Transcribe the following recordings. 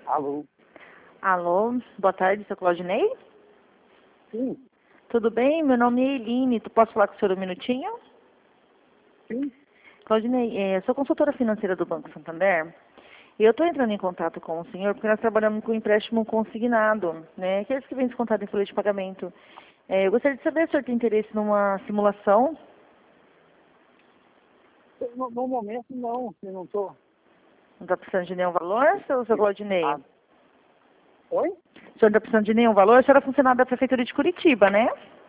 Alô? Alô, boa tarde, seu Claudinei? Sim, Tudo bem? Meu nome é Eline. Tu posso falar com o senhor um minutinho? sim. Claudinei, eu sou consultora financeira do Banco Santander e eu estou entrando em contato com o senhor porque nós trabalhamos com empréstimo consignado, né? Aqueles que vêm descontado em folha de pagamento. Eu gostaria de saber se o senhor tem interesse numa simulação. No momento, não. Eu não estou. Não está precisando de nenhum valor, seu Claudinei? Ah, oi? O senhor não está precisando de nenhum valor? O senhor é funcionário da Prefeitura de Curitiba, né?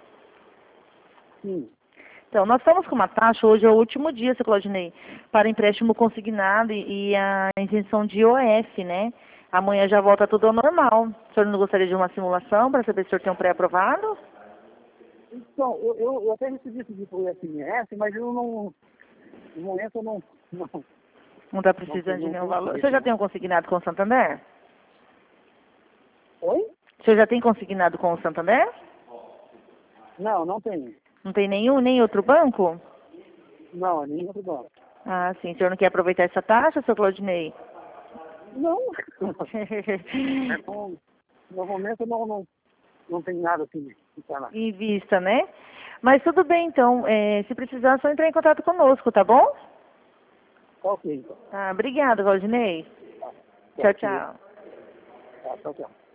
Sim. Então, nós estamos com uma taxa, hoje é o último dia, seu Claudinei, para empréstimo consignado e a isenção de IOF, né? Amanhã já volta tudo ao normal. O senhor não gostaria de uma simulação para saber se o senhor tem um pré-aprovado? Então, eu até recebi isso de por SMS, mas eu não. No momento, eu não. Não está precisando de Não nenhum tenho valor. O interesse, senhor já não. tem um consignado com o Santander? Oi? O senhor já tem consignado com o Santander? Não, não tenho. Não tem nenhum, nem outro banco? Não, é nem outro banco. Ah, sim. O senhor não quer aproveitar essa taxa, seu Claudinei? Não. No momento, eu não tem nada assim de falar. Em vista, né? Mas tudo bem, então. Se precisar, é só entrar em contato conosco, tá bom? Ok, então. Ah, obrigada, Claudinei. Tá. Tchau, Ok. tchau. Tá, tchau, tchau.